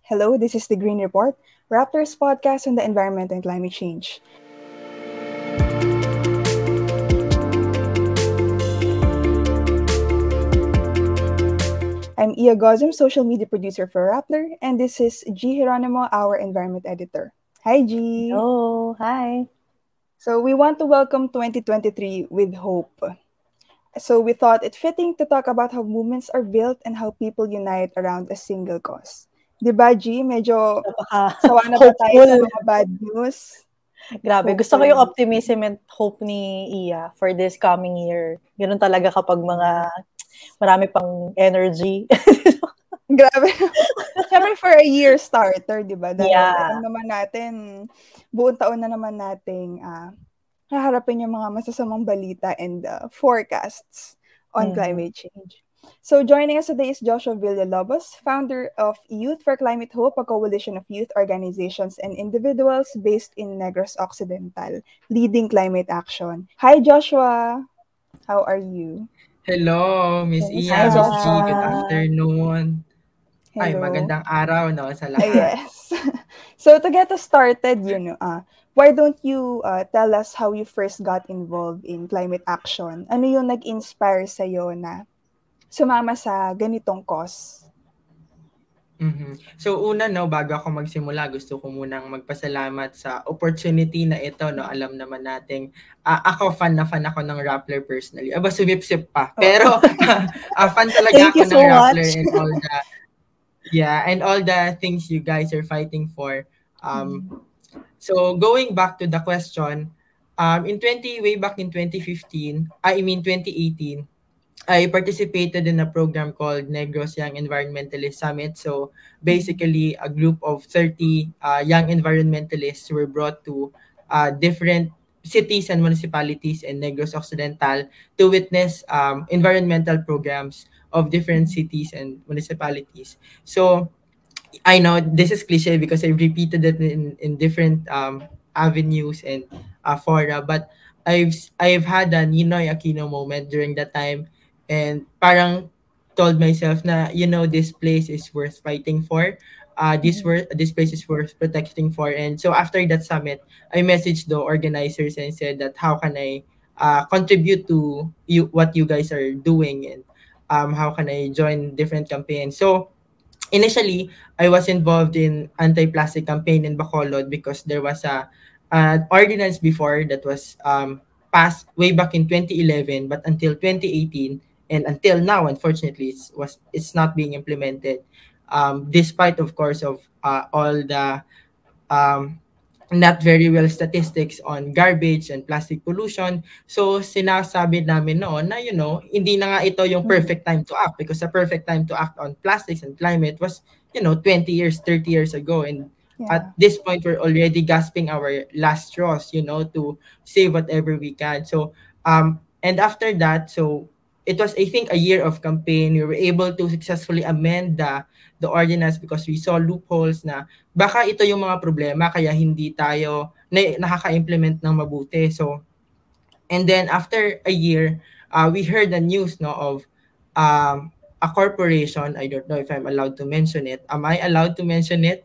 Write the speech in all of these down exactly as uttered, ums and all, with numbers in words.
Hello, this is the Green Report, Raptors podcast on the environment and climate change. I'm Ia Gozum, social media producer for Rappler, and this is G. Geronimo, our environment editor. Hi, G. Hello, hi. So we want to welcome twenty twenty-three with hope. So we thought it fitting to talk about how movements are built and how people unite around a single cause. Diba, G? Medyo sawa na ba tayo sa Napaka-hopeful. mga bad news? Grabe, gusto ko Hopeful. yung optimism and hope ni Iya for this coming year. Ganun talaga kapag mga marami pang energy. Grabe. Siyempre for a year starter, di ba? Dahil Yeah. alam naman natin, buong taon na naman nating ah, haharapin yung mga masasamang balita and uh, forecasts on Mhm. climate change. So joining us today is Joshua Villalobos, founder of Youth for Climate Hope, a coalition of youth organizations and individuals based in Negros Occidental, leading climate action. Hi, Joshua. How are you? Hello, Miss Kumusta? Hi, Iya, Miss G, good Joshua. afternoon. Ay, Hello. magandang araw, no, sa Ah, lahat. yes. So to get us started, you know, uh, why don't you uh, tell us how you first got involved in climate action? Ano yung nag-inspire sa'yo na sumama sa ganitong cause? Mhm. So una, no, bago ako magsimula, gusto ko munang magpasalamat sa opportunity na ito, no. Alam naman nating ah, ako fan na fan ako ng Rappler personally. Aba, sumipsip pa. Oo. Pero ah, fan talaga Thank ako you ng so Rappler much. and all the yeah, and all the things you guys are fighting for. Um so going back to the question, um in twenty way back in twenty fifteen, I mean twenty eighteen, I participated in a program called Negros Young Environmentalist Summit. So basically, a group of thirty uh, young environmentalists were brought to uh, different cities and municipalities in Negros Occidental to witness um, environmental programs of different cities and municipalities. So I know this is cliche because I've repeated it in, in different um, avenues and uh, fora, but I've I've had a Ninoy Aquino moment during that time, and parang told myself na, you know, this place is worth fighting for. Uh, this Mhm. wor- this place is worth protecting for. And so after that summit, I messaged the organizers and said that how can I uh, contribute to you what you guys are doing, and um, how can I join different campaigns. So initially, I was involved in anti-plastic campaign in Bacolod because there was a an ordinance before that was um, passed way back in twenty eleven, but until twenty eighteen and until now, unfortunately, it's was it's not being implemented. Um, despite, of course, of uh, all the um, not very well statistics on garbage and plastic pollution. So sinasabi namin noon na, you know, hindi na nga ito yung perfect time to act, because the perfect time to act on plastics and climate was, you know, twenty years, thirty years ago. And Yeah. at this point, we're already gasping our last straws, you know, to save whatever we can. So, um, and after that, so it was, I think, a year of campaign. We were able to successfully amend the the ordinance because we saw loopholes na baka ito yung mga problema kaya hindi tayo na, nakaka-implement ng mabuti. So, and then after a year, uh, we heard the news, no, of um, a corporation. I don't know if I'm allowed to mention it. Am I allowed to mention it?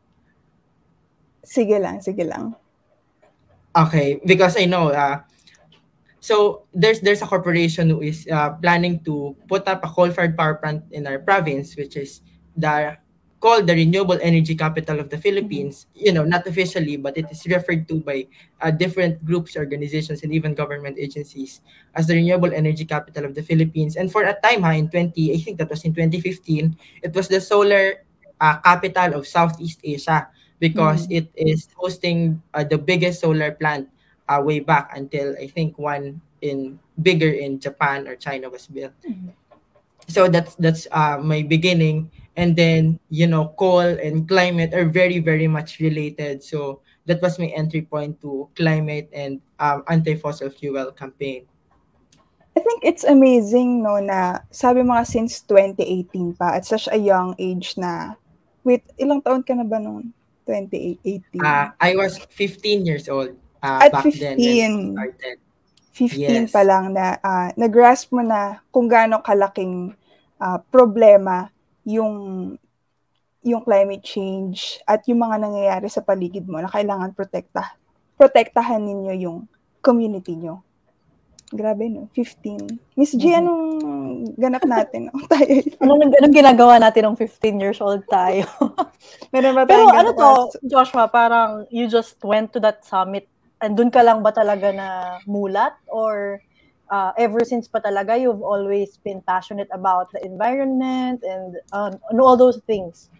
Sige lang, sige lang. Okay, because I know. Uh, so there's there's a corporation who is uh, planning to put up a coal-fired power plant in our province, which is the called the renewable energy capital of the Philippines. You know, not officially, but it is referred to by uh, different groups, organizations, and even government agencies as the renewable energy capital of the Philippines. And for a time, ha, in twenty, I think that was in twenty fifteen, it was the solar uh, capital of Southeast Asia because Mhm. it is hosting uh, the biggest solar plant uh, way back until I think one in bigger in Japan or China was built. Mhm. So that's that's uh, my beginning. And then, you know, coal and climate are very very much related. So that was my entry point to climate and um, anti-fossil fuel campaign. I think it's amazing, no, na sabi mo nga since twenty eighteen pa at such a young age na, wait, ilang taon ka na ba noon? twenty Uh, eighteen. I was fifteen years old uh, At back then when I fifteen, started. fifteen pa Yes. lang na ah, nag-grasp mo na kung gaano kalaking ah, problema yung yung climate change at yung mga nangyayari sa paligid mo na kailangan protekta protektahan ninyo yung community nyo. Grabe, no? fifteen. Miss G, Mhm. anong ganap natin? Nung tayo ay Anong, anong ginagawa natin ng fifteen years old tayo? Meron ba Pero tayong ano ganito to, ka? Joshua, parang you just went to that summit and dun ka lang ba talaga na mulat? Or uh, ever since pa talaga, you've always been passionate about the environment and um, and all those things?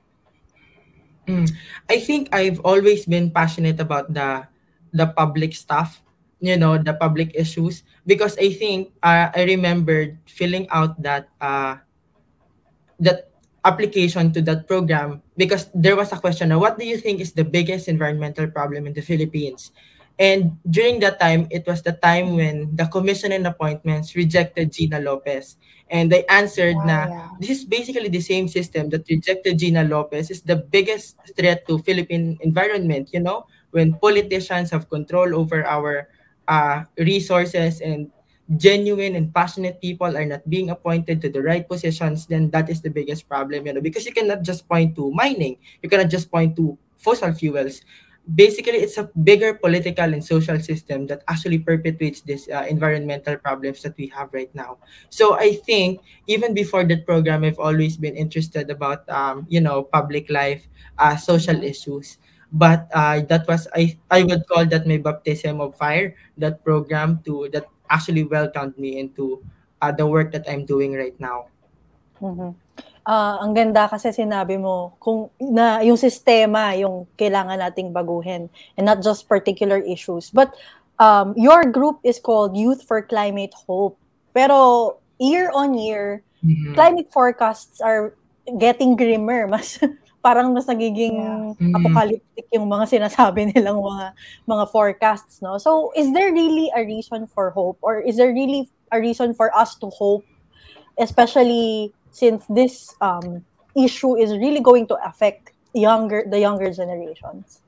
Mm. I think I've always been passionate about the the public stuff, you know, the public issues, because I think uh, I remembered filling out that uh that application to that program because there was a question na what do you think is the biggest environmental problem in the Philippines? And during that time, it was the time when the commission and appointments rejected Gina Lopez. And they answered Ah, na yeah. this is basically the same system that rejected Gina Lopez is the biggest threat to Philippine environment, you know, when politicians have control over our uh, resources and genuine and passionate people are not being appointed to the right positions, then that is the biggest problem, you know, because you cannot just point to mining, you cannot just point to fossil fuels. Basically, it's a bigger political and social system that actually perpetuates these uh, environmental problems that we have right now. So I think even before that program, I've always been interested about, um, you know, public life, uh, social Mhm. issues. But uh, that was I I would call that my baptism of fire. That program to that actually welcomed me into uh, the work that I'm doing right now. Mhm. Ah, ang ganda kasi sinabi mo kung na yung sistema yung kailangan nating baguhin and not just particular issues. But um, your group is called Youth for Climate Hope. Pero year on year, Mhm. climate forecasts are getting grimmer. Mas parang mas nagiging Yeah. Mhm. apocalyptic yung mga sinasabi nilang mga mga forecasts, no? So, is there really a reason for hope, or is there really a reason for us to hope, especially since this um, issue is really going to affect younger the younger generations?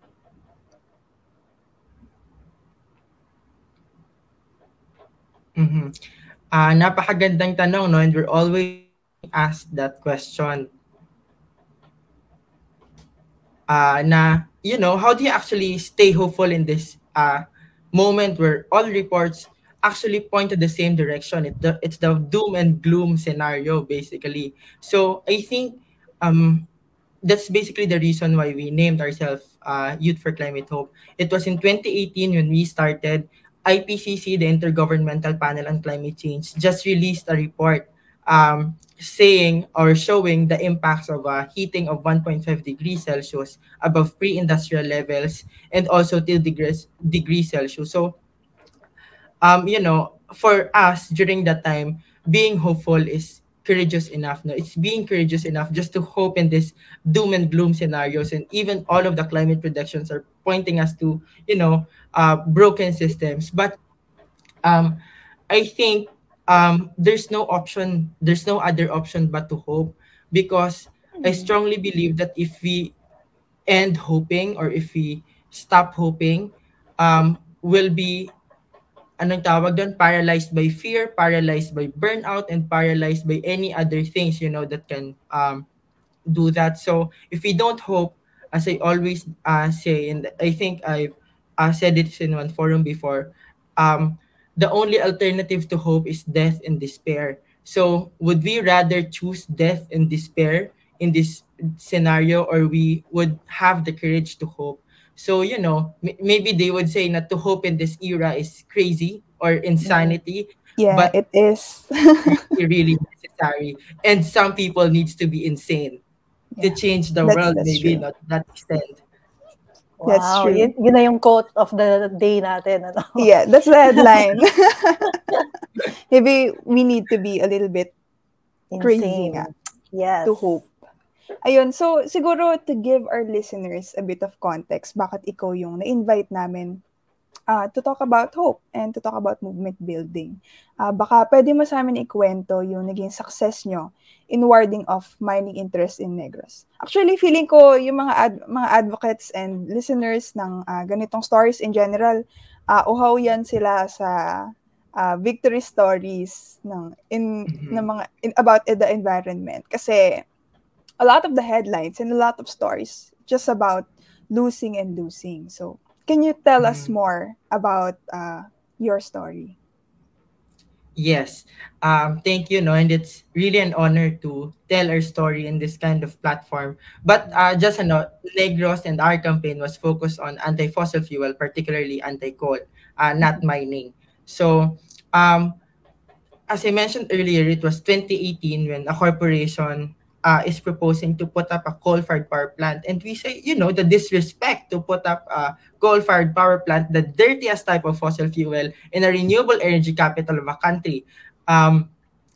Mhm. Ah, napakagandang tanong, no? And we're always being asked that question. Uh, na, you know, how do you actually stay hopeful in this uh, moment where all reports actually point to the same direction? It, the, it's the doom and gloom scenario, basically. So I think um, that's basically the reason why we named ourselves uh, Youth for Climate Hope. It was in twenty eighteen when we started. I P C C, the Intergovernmental Panel on Climate Change, just released a report um, saying or showing the impacts of uh, heating of one point five degrees Celsius above pre-industrial levels and also two degrees degrees Celsius. So um, you know, for us during that time, being hopeful is courageous enough. No, it's being courageous enough just to hope in this doom and gloom scenarios, and even all of the climate predictions are pointing us to, you know, uh, broken systems. But um, I think um, there's no option, there's no other option but to hope, because I Mhm. strongly believe that if we end hoping or if we stop hoping, um, we'll be anong tawag doon, paralyzed by fear, paralyzed by burnout, and paralyzed by any other things, you know, that can um, do that. So if we don't hope, as I always uh, say, and I think I've uh, said it in one forum before, um, the only alternative to hope is death and despair. So would we rather choose death and despair in this scenario, or we would have the courage to hope? So, you know, m- maybe they would say not to hope in this era is crazy or Mhm. insanity, Yeah, but it is. really, really necessary. And some people needs to be insane to Yeah. change the That's world, that's maybe true. not that extent. That's Wow, true. yun, yun na yung quote of the day natin, ano? Yeah, that's the headline. Maybe we need to be a little bit crazy nga Insane. to Yes. hope. Ayun, so siguro to give our listeners a bit of context, bakit ikaw yung na-invite namin uh, to talk about hope and to talk about movement building. Uh, baka pwede mo sa amin ikwento yung naging success nyo in warding off mining interest in Negros. Actually, feeling ko yung mga ad- mga advocates and listeners ng uh, ganitong stories in general, uh, uhaw yan sila sa uh, victory stories ng in ng Mhm. mga in, about the environment kasi a lot of the headlines and a lot of stories just about losing and losing. So, can you tell us Mm. more about uh, your story? Yes. Um, thank you, no, and it's really an honor to tell our story in this kind of platform. But uh, just a note, Negros and our campaign was focused on anti-fossil fuel, particularly anti-coal, uh, not mining. So, um, as I mentioned earlier, it was twenty eighteen when a corporation uh, is proposing to put up a coal-fired power plant. And we say, you know, the disrespect to put up a coal-fired power plant, the dirtiest type of fossil fuel in a renewable energy capital of a country. Um,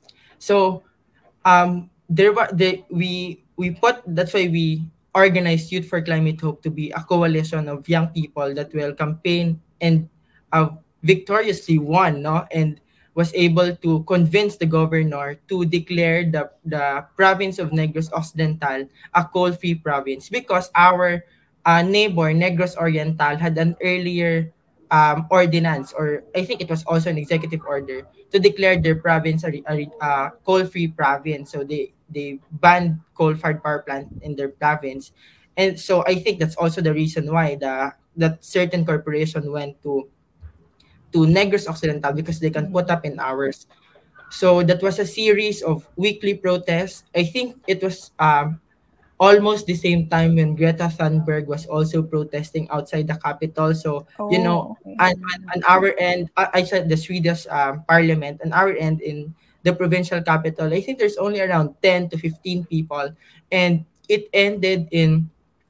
so um there were the we we put that's why we organized Youth for Climate Hope to be a coalition of young people that will campaign and uh, victoriously won, no, and was able to convince the governor to declare the the province of Negros Occidental a coal-free province because our uh, neighbor Negros Oriental had an earlier um, ordinance, or I think it was also an executive order, to declare their province a, a, a coal-free province. So they they banned coal-fired power plant in their province, and so I think that's also the reason why the that certain corporation went to to Negros Occidental because they can put Mhm. up in hours. So that was a series of weekly protests. I think it was um almost the same time when Greta Thunberg was also protesting outside the capital. So, you know, Oh, okay. on, on, on our end, uh, I said the Swedish um, parliament, on our end in the provincial capital, I think there's only around ten to fifteen people. And it ended in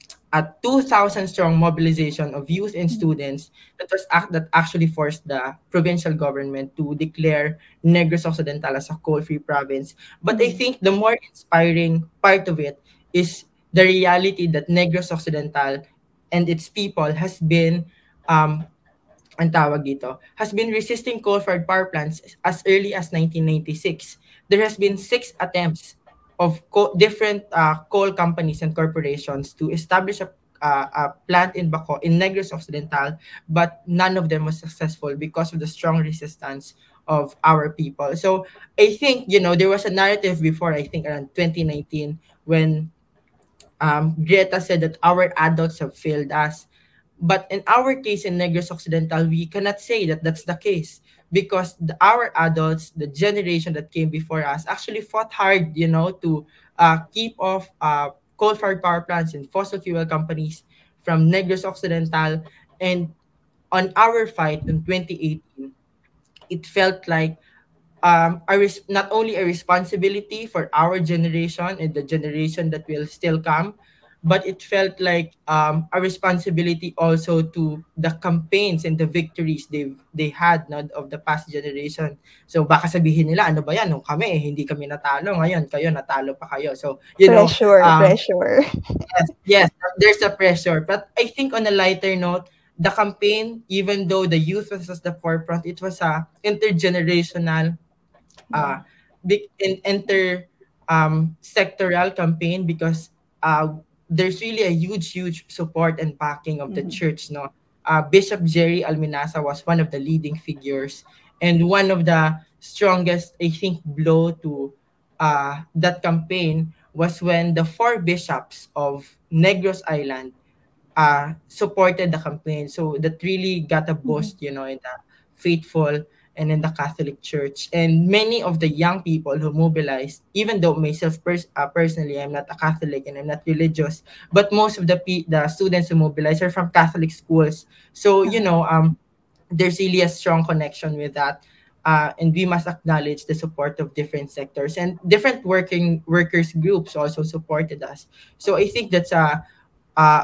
a two thousand strong mobilization of youth and Mhm. students that was act that actually forced the provincial government to declare Negros Occidental as a coal-free province. But I Mhm. think the more inspiring part of it is the reality that Negros Occidental and its people has been um ang tawag dito, has been resisting coal-fired power plants as early as nineteen ninety-six. There has been six attempts of co- different uh, coal companies and corporations to establish a, uh, a plant in Baco, in Negros Occidental, but none of them was successful because of the strong resistance of our people. So I think, you know, there was a narrative before, I think around twenty nineteen, when um, Greta said that our adults have failed us. But in our case in Negros Occidental, we cannot say that that's the case because the, our adults, the generation that came before us, actually fought hard, you know, to uh, keep off uh, coal-fired power plants and fossil fuel companies from Negros Occidental. And on our fight in twenty eighteen, it felt like um, a res- not only a responsibility for our generation and the generation that will still come, but it felt like um, a responsibility also to the campaigns and the victories they they had, no, of the past generation. So baka sabihin nila, ano ba yan, nung kami eh, hindi kami natalo, ngayon kayo natalo pa kayo. So you know, Pressure, um, pressure. yes, yes, there's a pressure. But I think on a lighter note, the campaign, even though the youth was at the forefront, it was a intergenerational Yeah. uh, big in, inter um, sectoral campaign because uh, there's really a huge, huge support and backing of the Mhm. church. No, uh, Bishop Jerry Alminasa was one of the leading figures and one of the strongest, I think, blow to uh, that campaign was when the four bishops of Negros Island uh, supported the campaign. So that really got a Mhm. boost, you know, in the faithful and in the Catholic Church. And many of the young people who mobilized, even though myself pers- uh, personally, I'm not a Catholic and I'm not religious, but most of the pe- the students who mobilized are from Catholic schools. So, you Uh-huh. know, um, there's really a strong connection with that. Uh, and we must acknowledge the support of different sectors and different working workers groups also supported us. So I think that's a, a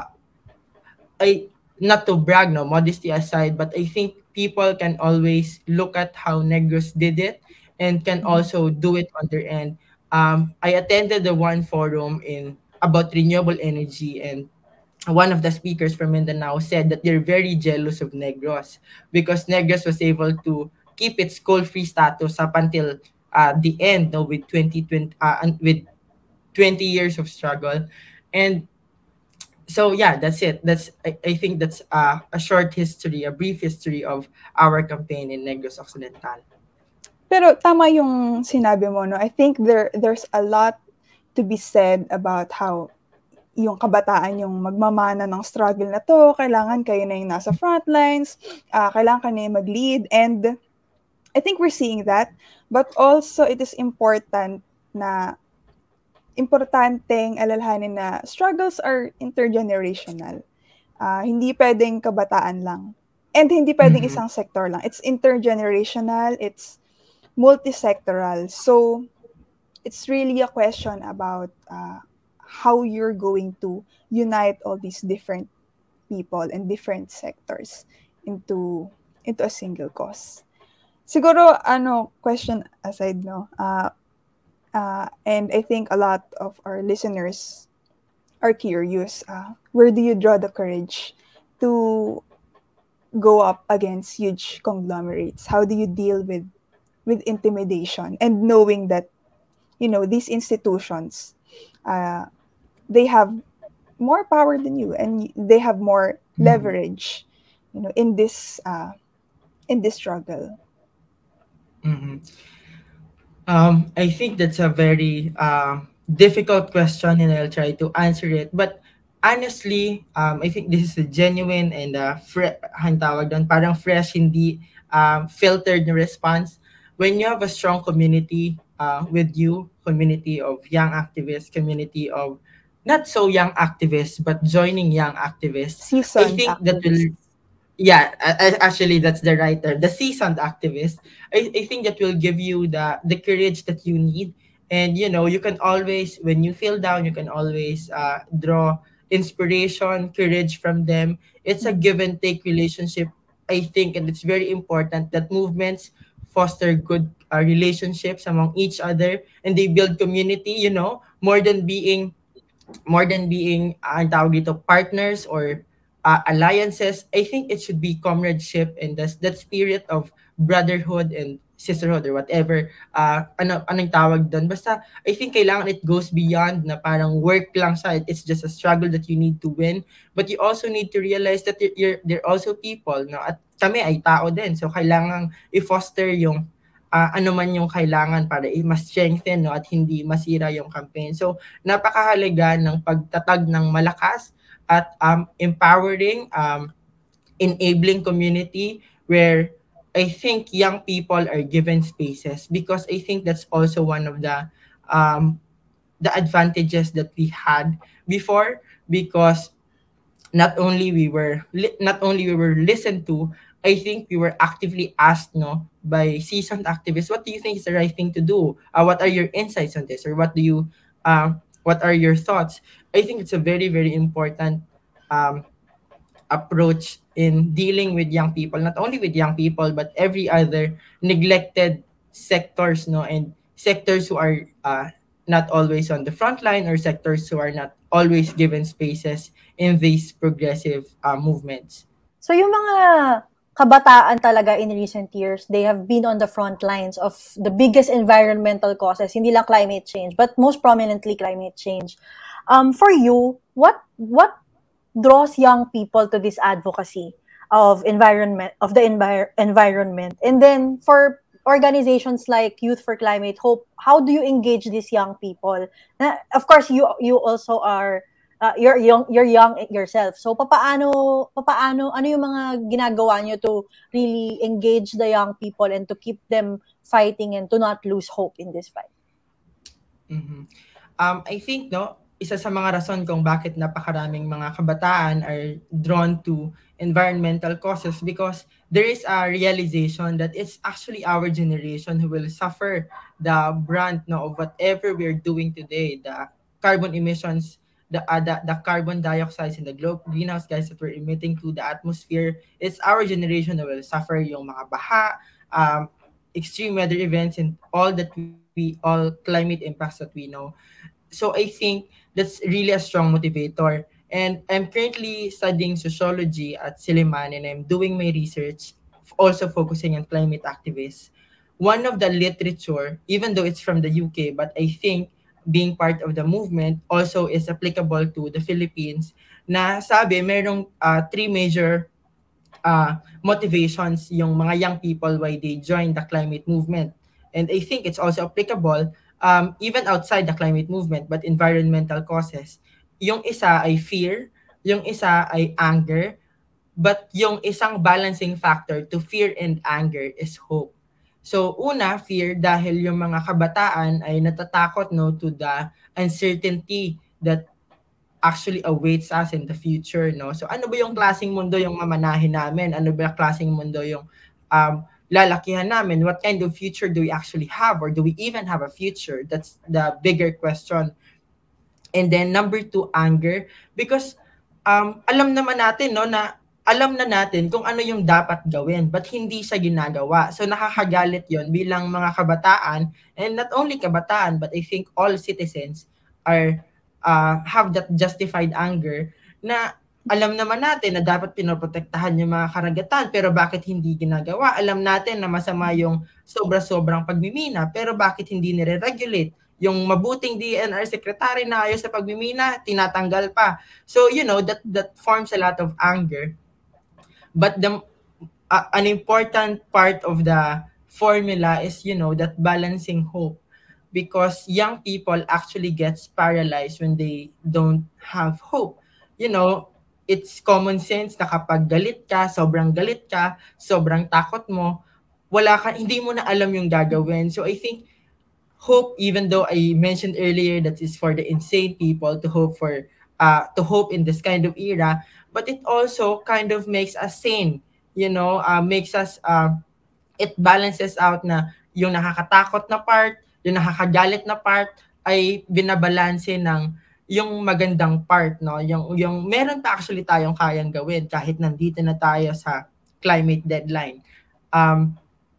I not to brag, no, modesty aside, but I think people can always look at how Negros did it and can Mhm. also do it on their end. Um, I attended the one forum in about renewable energy, and one of the speakers from Mindanao said that they're very jealous of Negros because Negros was able to keep its coal-free status up until uh, the end, no, with twenty twenty uh, and with twenty years of struggle. And so yeah, that's it. That's I, I think that's uh, a short history, a brief history of our campaign in Negros Occidental. Pero tama yung sinabi mo 'no. I think there there's a lot to be said about how yung kabataan yung magmamana ng struggle na to, kailangan kayo na yung nasa front lines, uh, kailangan ka na yung mag-lead, and I think we're seeing that, but also it is important na importanteng alalahanin na struggles are intergenerational. Uh, hindi pwedeng kabataan lang. And hindi pwedeng Mhm. isang sector lang. It's intergenerational, it's multi-sectoral. So, it's really a question about uh, how you're going to unite all these different people and different sectors into into a single cause. Siguro, ano, question aside, no? Uh, uh, and I think a lot of our listeners are curious. Uh, where do you draw the courage to go up against huge conglomerates? How do you deal with with intimidation and knowing that, you know, these institutions, uh, they have more power than you and they have more Mhm. leverage, you know, in this uh, in this struggle. Mhm. Um, I think that's a very um, difficult question, and I'll try to answer it. But honestly, um, I think this is a genuine and uh, fre- ang tawag doon, parang fresh, hindi um, filtered na response. When you have a strong community uh, with you, community of young activists, community of not so young activists, but joining young activists, I Seasoned think that will, activists. yeah, a- a- actually that's the writer, the seasoned activist. I, I think that will give you the the courage that you need. And you know, you can always, when you feel down, you can always uh, draw inspiration, courage from them. It's a Mhm. give and take relationship, I think. And it's very important that movements foster good uh, relationships among each other, and they build community, you know, more than being more than being uh, ang tawag dito, partners or uh, alliances. I think it should be comradeship and that's that spirit of brotherhood and sisterhood or whatever. Uh, ano anong tawag doon? Basta I think kailangan it goes beyond na parang work lang siya. It's just a struggle that you need to win. But you also need to realize that you're, you're they're also people, no? At kami ay tao din. So kailangan i-foster yung uh, ano man yung kailangan para i-mas strengthen, no, at hindi masira yung campaign. So napakahalaga ng pagtatag ng malakas at um, empowering, um, enabling community where I think young people are given spaces, because I think that's also one of the um, the advantages that we had before, because not only we were li- not only we were listened to, I think we were actively asked, no, by seasoned activists, what do you think is the right thing to do? Uh, what are your insights on this, or what do you um, what are your thoughts? I think it's a very very important um, approach in dealing with young people, not only with young people but every other neglected sectors, no, and sectors who are uh, not always on the front line, or sectors who are not always given spaces in these progressive uh, movements. So yung mga kabataan talaga in recent years, they have been on the front lines of the biggest environmental causes, hindi lang climate change, but most prominently climate change. Um, for you, what what draws young people to this advocacy of environment of the envir- environment? And then for organizations like Youth for Climate Hope, how do you engage these young people? Na, of course, you you also are uh, you're young you're young yourself. So papaano papaano ano yung mga ginagawa niyo to really engage the young people and to keep them fighting and to not lose hope in this fight? Mhm. Um, I think, no, isa sa mga rason kung bakit napakaraming mga kabataan are drawn to environmental causes, because there is a realization that it's actually our generation who will suffer the brunt, no, of whatever we're doing today, the carbon emissions, the, uh, the the carbon dioxide and the glo- greenhouse gas that we're emitting to the atmosphere. It's our generation that will suffer yung mga baha, um, extreme weather events, and all that we all climate impacts that we know. So I think that's really a strong motivator. And I'm currently studying sociology at Silliman, and I'm doing my research f- also focusing on climate activists. One of the literature, even though it's from the U K, but I think being part of the movement also is applicable to the Philippines, na sabi merong uh, three major uh, motivations yung mga young people why they join the climate movement. And I think it's also applicable um, even outside the climate movement, but environmental causes. Yung isa ay fear, yung isa ay anger, but yung isang balancing factor to fear and anger is hope. So una, fear dahil yung mga kabataan ay natatakot no to the uncertainty that actually awaits us in the future, no? So ano ba yung klaseng mundo yung mamanahin namin? Ano ba yung klaseng mundo yung um, lalakihan namin? What kind of future do we actually have? Or do we even have a future? That's the bigger question. And then number two, anger. Because um, alam naman natin no, na alam na natin kung ano yung dapat gawin, but hindi siya ginagawa. So nakakagalit yon bilang mga kabataan, and not only kabataan, but I think all citizens are uh, have that justified anger na alam naman natin na dapat pinoprotektahan yung mga karagatan, pero bakit hindi ginagawa? Alam natin na masama yung sobra-sobrang pagmimina, pero bakit hindi nire-regulate? Yung mabuting D N R secretary na ayos sa pagmimina, tinatanggal pa. So, you know, that that forms a lot of anger. But the uh, an important part of the formula is, you know, that balancing hope, because young people actually gets paralyzed when they don't have hope. You know, it's common sense na kapag galit ka, sobrang galit ka, sobrang takot mo, wala ka, hindi mo na alam yung gagawin. So I think hope, even though I mentioned earlier that is for the insane people to hope for uh to hope in this kind of era, but it also kind of makes us sane, you know, uh, makes us uh, it balances out na yung nakakatakot na part, yung nakakagalit na part ay binabalanse ng yung magandang part, no? Yung yung meron pa actually tayong kayang gawin kahit nandito na tayo sa climate deadline. Um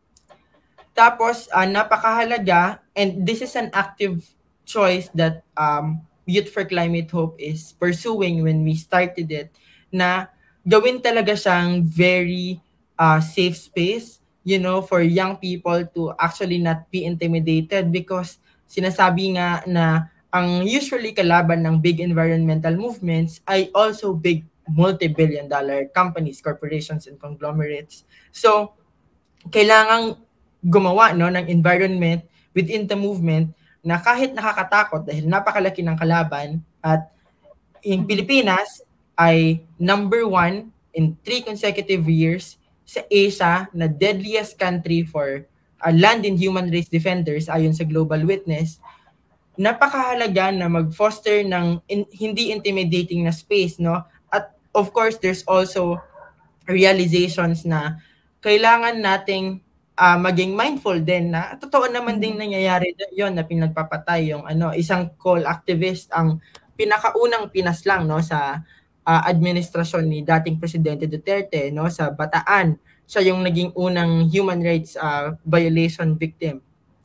Tapos, ah, napakahalaga, and this is an active choice that um, Youth for Climate Hope is pursuing when we started it, na gawin talaga siyang very uh, safe space, you know, for young people to actually not be intimidated, because sinasabi nga na ang usually kalaban ng big environmental movements ay also big multi-billion dollar companies, corporations, and conglomerates. So, kailangang gumawa no ng environment within the movement na kahit nakakatakot dahil napakalaki ng kalaban, at in Pilipinas ay number one in three consecutive years sa Asia na deadliest country for uh, land and human rights defenders ayon sa Global Witness. Napakahalaga na mag-foster ng in, hindi intimidating na space, no? At of course there's also realizations na kailangan nating ah, maging mindful din na totoo naman ding nangyayari yon na pinagpapatay yung ano, isang coal activist ang pinakaunang pinaslang no sa ah, administrasyon ni dating Presidente Duterte no sa Bataan. Siya yung naging unang human rights ah, violation victim.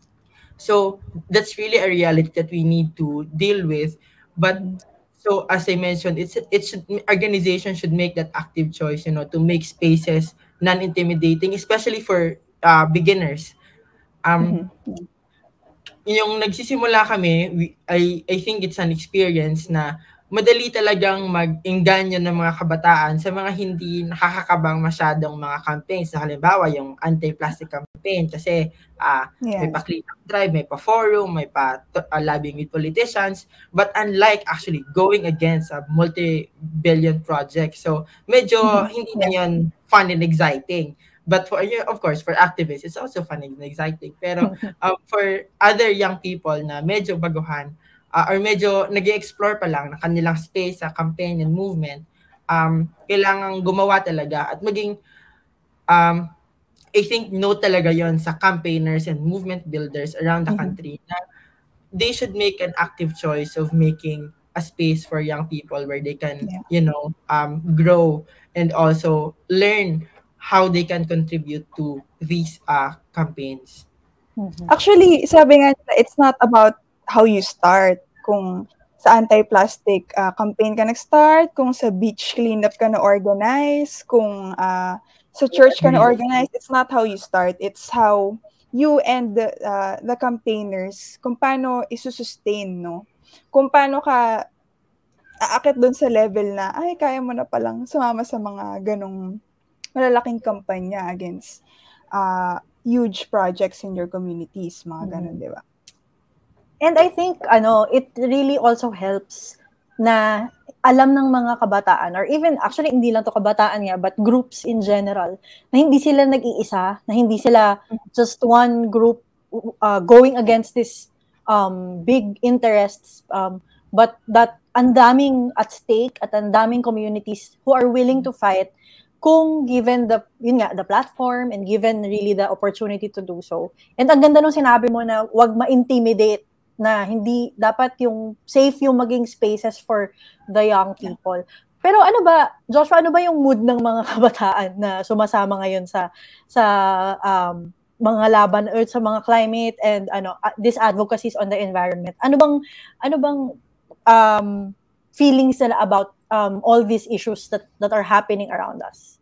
So that's really a reality that we need to deal with. But so as I mentioned, it's it should organization should make that active choice, you know, to make spaces non-intimidating, especially for uh, beginners. Um, Mhm. yung nagsisimula kami, we, I, I think it's an experience na madali talagang mag-engganyo ng mga kabataan sa mga hindi nakakakabang masyadong mga campaigns. So, halimbawa, yung anti-plastic campaign kasi uh, may Yes. pa-clean up drive, may pa-forum, may pa-lobbying with politicians. But unlike actually going against a multi-billion project, so medyo Mhm. hindi na Yeah. yun fun and exciting. But for you, of course, for activists, it's also fun and exciting. Pero um, for other young people na medyo baguhan, uh, or medyo nag-explore pa lang ng kanilang space sa campaign and movement, um, kailangan gumawa talaga at maging, um, I think, no talaga yon sa campaigners and movement builders around the Mhm. country na they should make an active choice of making a space for young people where they can, Yeah. you know, um, grow and also learn how they can contribute to these uh, campaigns. Actually, sabi nga nila, it's not about how you start. Kung sa anti-plastic ah, campaign ka nag-start, kung sa beach cleanup ka na-organize, kung ah, sa church ka Agree. na-organize, it's not how you start. It's how you and the, ah, the campaigners, kung paano isusustain, no? Kung paano ka aakit dun sa level na, ay, kaya mo na palang sumama sa mga ganong malalaking kampanya against uh, huge projects in your communities, mga ganun, di ba? And I think ano, it really also helps na alam ng mga kabataan, or even actually hindi lang to kabataan nga, but groups in general, na hindi sila nag-iisa, na hindi sila just one group uh, going against this um, big interests, um, but that ang daming at stake at ang daming communities who are willing to fight kung given the yun nga the platform and given really the opportunity to do so. And ang ganda nung sinabi mo na wag ma-intimidate, na hindi dapat yung safe yung maging spaces for the young people. Pero ano ba, Joshua, ano ba yung mood ng mga kabataan na sumasama ngayon sa sa um, mga laban or sa mga climate and ano uh, these advocacies on the environment? Ano bang ano bang um, feelings nila about um, all these issues that that are happening around us?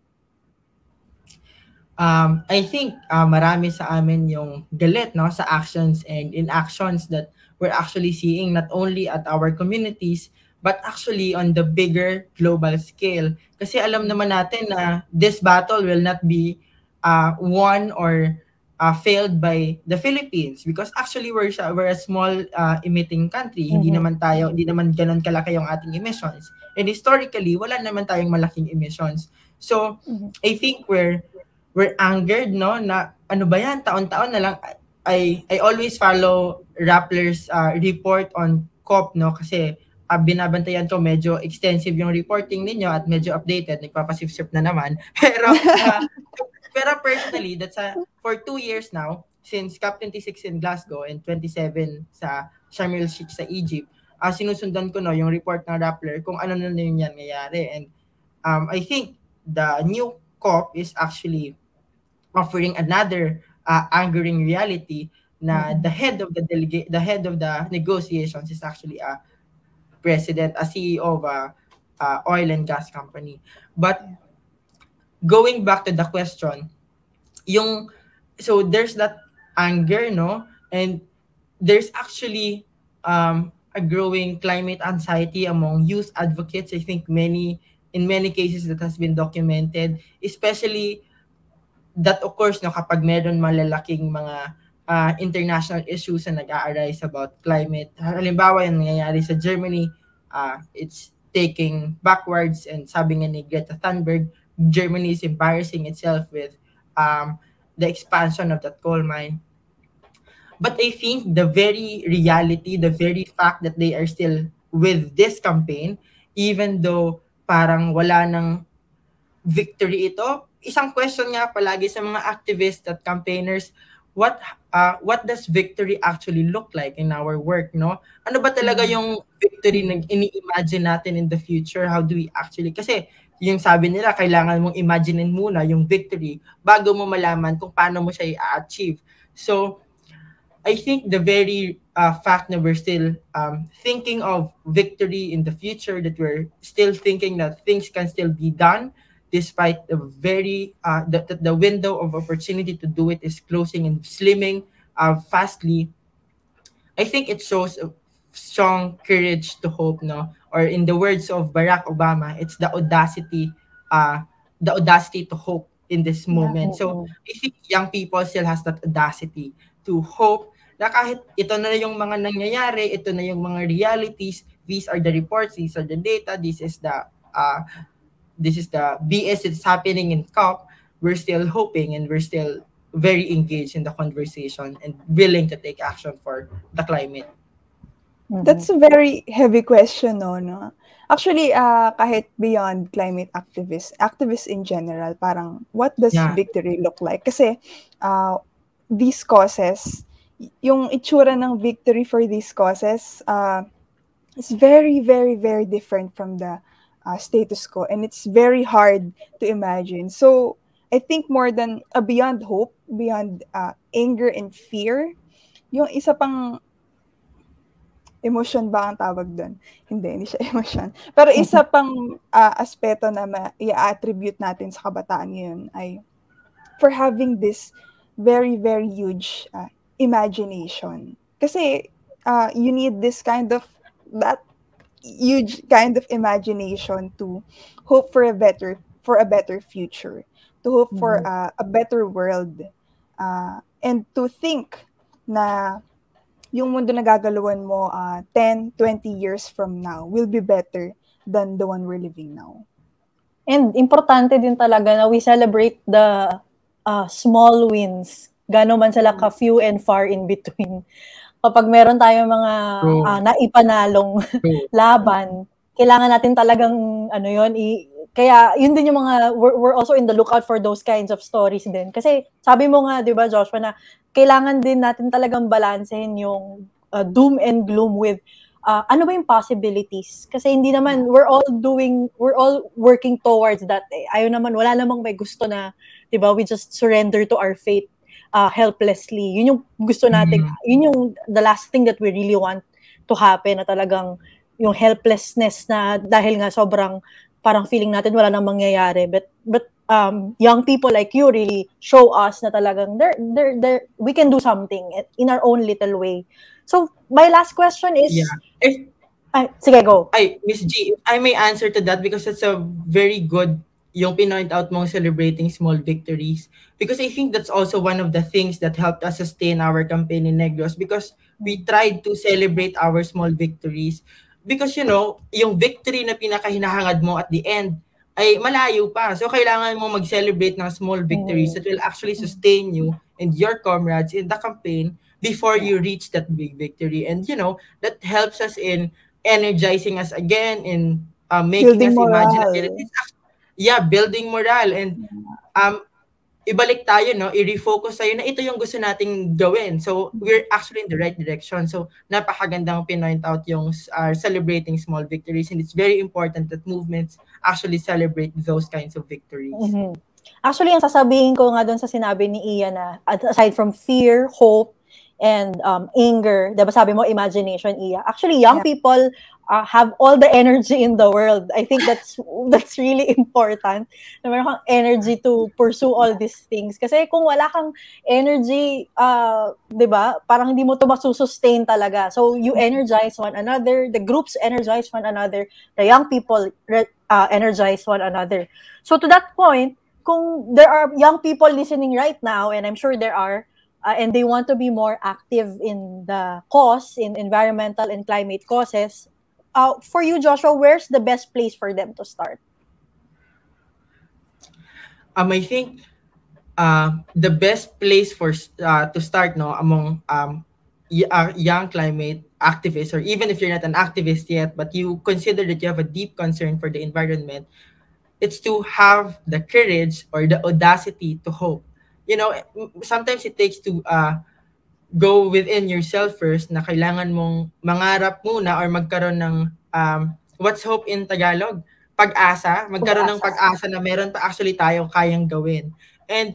Um, I think uh, marami sa amin yung galit no sa actions and inactions that we're actually seeing not only at our communities but actually on the bigger global scale. Kasi alam naman natin na this battle will not be uh, won or uh, failed by the Philippines because actually we're we're a small uh, emitting country. Mm-hmm. Hindi naman tayo hindi naman ganoon kalaki yung ating emissions. And historically wala naman tayong malaking emissions. So mm-hmm. I think we're we're angered, no, na ano ba yan, taon-taon na lang. I I always follow Rappler's uh, report on COP, no, kasi uh, binabantayan ko medyo extensive yung reporting ninyo at medyo updated, nagpapasip-sip na naman. Pero uh, pero personally, that's a, for two years now, since COP twenty-six in Glasgow and twenty-seven sa Sharm el-Sheikh sa Egypt, uh, sinusundan ko no yung report ng Rappler kung ano na yun yan nangyayari. And um, I think the new COP is actually offering another uh, angering reality na mm-hmm. the head of the delegate the head of the negotiations is actually a president, a C E O of a uh, oil and gas company. But going back to the question, yung so there's that anger, no, and there's actually um, a growing climate anxiety among youth advocates. I think many in many cases that has been documented, especially that of course no kapag meron malalaking mga uh, international issues na nag-a-arise about climate. Halimbawa yung nangyayari sa Germany, uh, it's taking backwards, and sabi nga ni Greta Thunberg, Germany is embarrassing itself with um, the expansion of that coal mine. But I think the very reality, the very fact that they are still with this campaign, even though parang wala nang victory ito, isang question nga palagi sa mga activists at campaigners, what uh, what does victory actually look like in our work, no? Ano ba talaga yung victory na ini-imagine natin in the future? How do we actually, kasi yung sabi nila, kailangan mong imaginein muna yung victory bago mo malaman kung paano mo siya i-achieve. So, I think the very uh, fact that we're still um, thinking of victory in the future, that we're still thinking that things can still be done, despite the very uh, the, the window of opportunity to do it is closing and slimming uh, fastly, I think it shows a strong courage to hope, no? Or in the words of Barack Obama, it's the audacity, uh, the audacity to hope in this moment. Yeah. So I think young people still has that audacity to hope na kahit ito na yung mga nangyayari, ito na yung mga realities, these are the reports, these are the data, this is the uh, this is the B S that's happening in COP, we're still hoping and we're still very engaged in the conversation and willing to take action for the climate. That's a very heavy question, no? no? Actually, uh, kahit beyond climate activists, activists in general, parang what does yeah. victory look like? Kasi uh, these causes, yung itsura ng victory for these causes uh, is very, very, very different from the Uh, status quo, and it's very hard to imagine. So I think more than uh, beyond hope, beyond uh, anger and fear, yung isa pang emotion ba ang tawag doon? Hindi, hindi siya emotion. Pero isa pang uh, aspeto na ma- i-attribute natin sa kabataan yun ay for having this very, very huge uh, imagination. Kasi uh, you need this kind of, that huge kind of imagination to hope for a better for a better future, to hope for uh, a better world, uh, and to think na yung mundo na gagalawan mo uh, ten, twenty years from now will be better than the one we're living now. And importante din talaga na we celebrate the uh, small wins. Gano'n man sila ka-few and far in between. Kapag meron tayong mga uh, naipanalong laban, kailangan natin talagang ano yun, i- kaya yun din yung mga, we're, we're also in the lookout for those kinds of stories din. Kasi sabi mo nga, di ba Joshua, na kailangan din natin talagang balansehin yung uh, doom and gloom with uh, ano ba yung possibilities. Kasi hindi naman, we're all doing, we're all working towards that. Eh. Ayaw naman, wala namang may gusto na, di ba, we just surrender to our fate uh, helplessly. Yun yung gusto natin, mm. yun yung the last thing that we really want to happen, na talagang yung helplessness na dahil nga sobrang parang feeling natin wala nang mangyayari. But but um, young people like you really show us na talagang there there there we can do something in our own little way. So my last question is, yeah. If, ay, sige, go. Ay, Miss G, if I may answer to that because it's a very good yung pinoint out mong celebrating small victories, because I think that's also one of the things that helped us sustain our campaign in Negros, because we tried to celebrate our small victories. Because, you know, yung victory na pinakahinahangad mo at the end ay malayo pa. So, kailangan mo mag-celebrate ng small victories that will actually sustain you and your comrades in the campaign before you reach that big victory. And, you know, that helps us in energizing us again, in uh, making Building us imagine morale. that it is actually, yeah, building morale. And um, ibalik tayo, no? I-refocus tayo na ito yung gusto nating gawin. So, we're actually in the right direction. So, napakagandang pinoint out yung uh, celebrating small victories. And it's very important that movements actually celebrate those kinds of victories. Mm-hmm. Actually, ang sasabihin ko nga doon sa sinabi ni Ian na aside from fear, hope, and um, anger, diba sabi mo, imagination, Iya. Actually, young yeah. people uh, have all the energy in the world. I think that's that's really important. Na meron kang energy to pursue all these things. Kasi kung wala kang energy, uh, diba, parang hindi mo to masusustain talaga. So, you energize one another, the groups energize one another, the young people uh, energize one another. So, to that point, kung there are young people listening right now, and I'm sure there are, Uh, and they want to be more active in the cause, in environmental and climate causes, uh, for you, Joshua, where's the best place for them to start? Um, I think uh, the best place for uh, to start, no, among um, y- uh, young climate activists, or even if you're not an activist yet, but you consider that you have a deep concern for the environment, it's to have the courage or the audacity to hope. You know, sometimes it takes to uh, go within yourself first, na kailangan mong mangarap muna or magkaroon ng um, what's hope in Tagalog? Pag-asa. Magkaroon pag-asa. ng pag-asa na meron pa actually tayong kayang gawin. And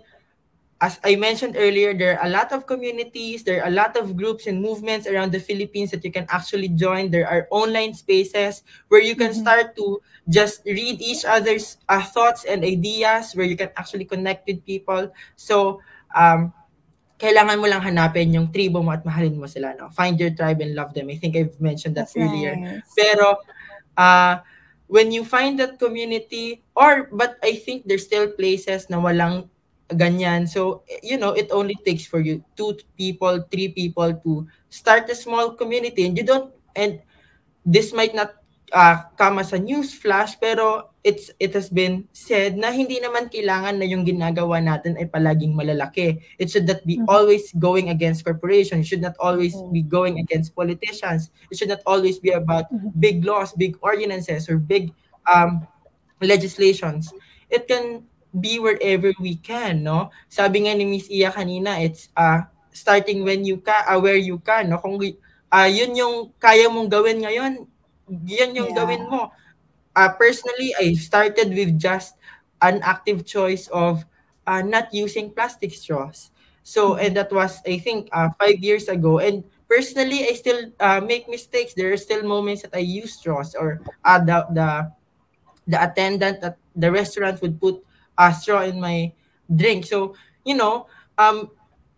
as I mentioned earlier, there are a lot of communities, there are a lot of groups and movements around the Philippines that you can actually join. There are online spaces where you can mm-hmm. start to just read each other's uh, thoughts and ideas, where you can actually connect with people. So, um, kailangan mo lang hanapin yung tribo mo at mahalin mo sila. No? Find your tribe and love them. I think I've mentioned that That's earlier. Nice. Pero, uh, when you find that community, or, but I think there's still places na walang ganyan. So, you know, it only takes for you two people, three people to start a small community, and you don't, and this might not uh, come as a news flash, pero it's it has been said na hindi naman kailangan na yung ginagawa natin ay palaging malalaki. It should not be mm-hmm. always going against corporations. It should not always mm-hmm. be going against politicians. It should not always be about mm-hmm. big laws, big ordinances, or big um, legislations. It can be wherever we can, no? Sabi nga ni Miss Iya kanina, it's uh, starting when you can, uh, where you can, no? Kung uh, yun yung kaya mong gawin ngayon, yan yung yeah. gawin mo. Uh, personally, I started with just an active choice of uh, not using plastic straws. So, mm-hmm. and that was, I think, uh, five years ago. And personally, I still uh, make mistakes. There are still moments that I use straws, or uh, the, the, the attendant at the restaurant would put a straw in my drink. So, you know, um,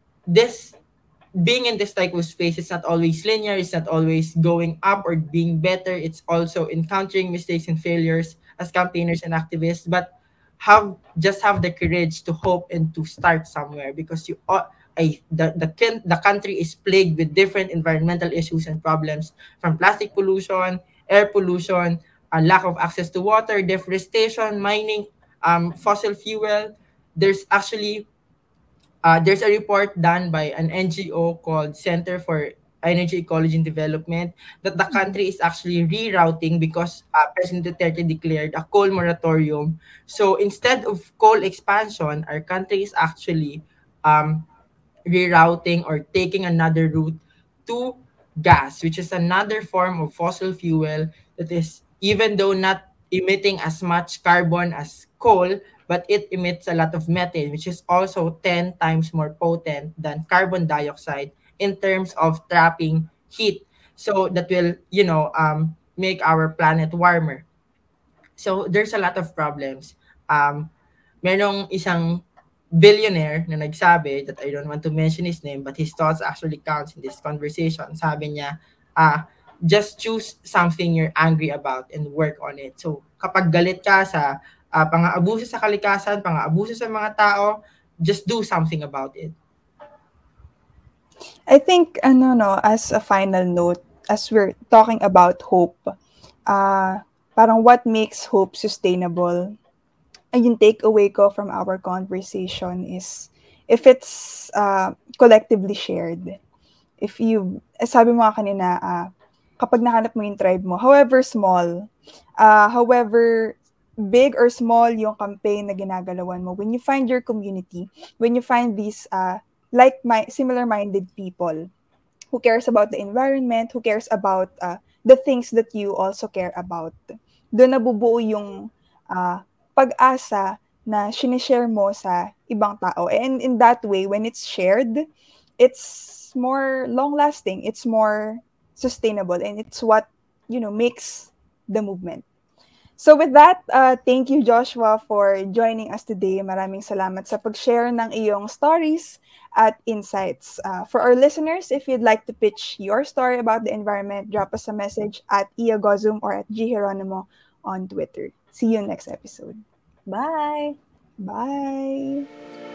this being in this type of space, it's not always linear, it's not always going up or being better. It's also encountering mistakes and failures as campaigners and activists, but have just have the courage to hope and to start somewhere, because you uh, a, the, the, kin- the country is plagued with different environmental issues and problems, from plastic pollution, air pollution, a lack of access to water, deforestation, mining, um, fossil fuel. There's actually uh, there's a report done by an N G O called Center for Energy Ecology and Development that the Mhm. country is actually rerouting because uh, President Duterte declared a coal moratorium. So instead of coal expansion, our country is actually um, rerouting or taking another route to gas, which is another form of fossil fuel that is, even though not emitting as much carbon as coal, but it emits a lot of methane, which is also ten times more potent than carbon dioxide in terms of trapping heat. So that will, you know, um, make our planet warmer. So there's a lot of problems. Um, merong isang billionaire na nagsabi, that I don't want to mention his name, but his thoughts actually counts in this conversation. Sabi niya, ah, just choose something you're angry about and work on it. So kapag galit ka sa uh, pang-aabuso sa kalikasan, pang-aabuso sa mga tao, just do something about it. I think, ano, no, as a final note, as we're talking about hope, uh, parang what makes hope sustainable, ay yung takeaway ko from our conversation is if it's uh, collectively shared. If you, eh, sabi mo nga kanina, ah, kapag nahanap mo yung tribe mo, however small, uh, however big or small yung campaign na ginagalawan mo, when you find your community, when you find these uh, like my similar-minded people who cares about the environment, who cares about uh, the things that you also care about, doon nabubuo yung uh, pag-asa na sinishare mo sa ibang tao. And in that way, when it's shared, it's more long-lasting, it's more sustainable, and it's what, you know, makes the movement. So with that, uh, thank you Joshua for joining us today. Maraming salamat sa pag-share ng iyong stories at insights. Uh, for our listeners, if you'd like to pitch your story about the environment, drop us a message at iagozum or at gheronimo on Twitter. See you next episode. Bye! Bye!